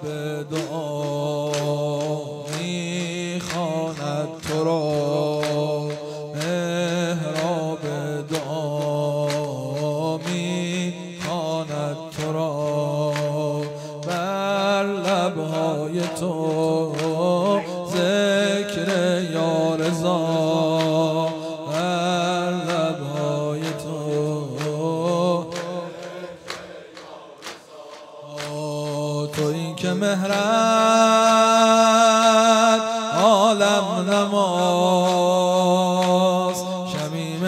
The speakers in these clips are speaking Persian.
به دعا میخواند تو را، محراب دعا میخواند تو را، بر لبهای تو ذکر یا رضا، بر لبهای تو تویی که مهرت عالم نماست، شمیم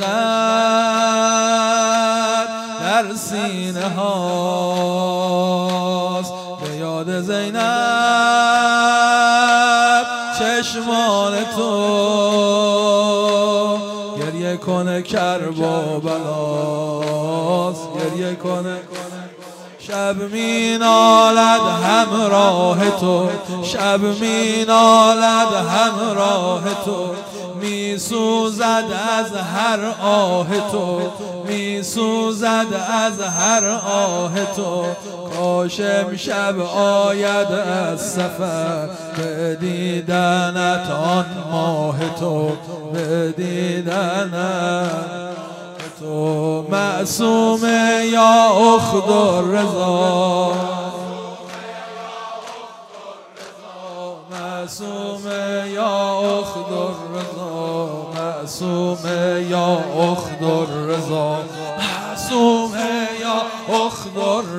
عشقت در سینه هاست، به یاد زینب چشمان تو گریه کنه کربلاست، گریه کنه شب می نالد همراه تو، شب می نالد همراه تو، می سوزد از هر آه تو، می سوزد از هر آه تو، کاش امشب آید از سفر به دیدنت آن ماه تو، به دیدنت تو معصوم یا اخت الرضا، معصوم یا اخت الرضا، معصوم یا اخت الرضا، معصوم یا اخت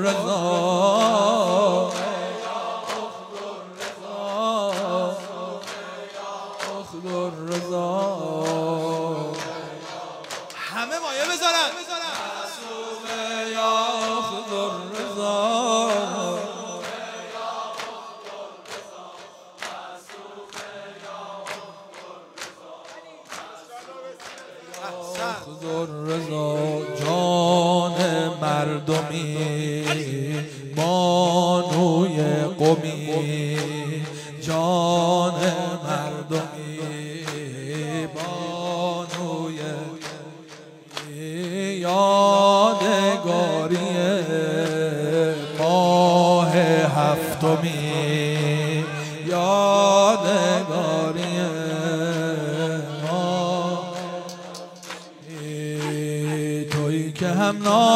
الرضا، اخت الرضا. همه مایه بذارن معصوم یا اخت الرضا، اخت الرضا. جان مردمی بانوی قمی، جان مردمی بانوی یادگاری ماه هفتمی، یادگاری ماه تویی که هم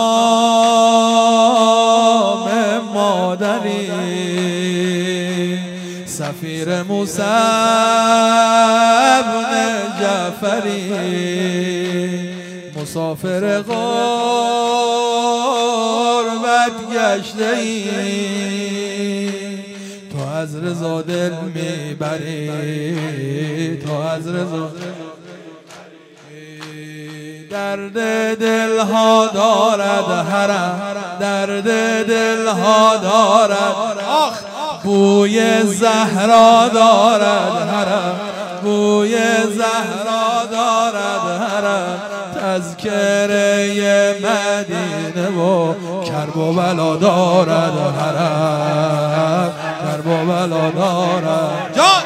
نام مادری، سفیر موسی بن جعفری، مسافر غربت گشته ای، تو از رضا دل میبری، تو از رضا درد دلها دارد حرم، درد دلها دارد آخ، بوی زهرا دارد حرم، بوی زهرا دارد حرم، تذکره مدینه و کرب و بلا دارد حرم، کرب و بلا دارد جان.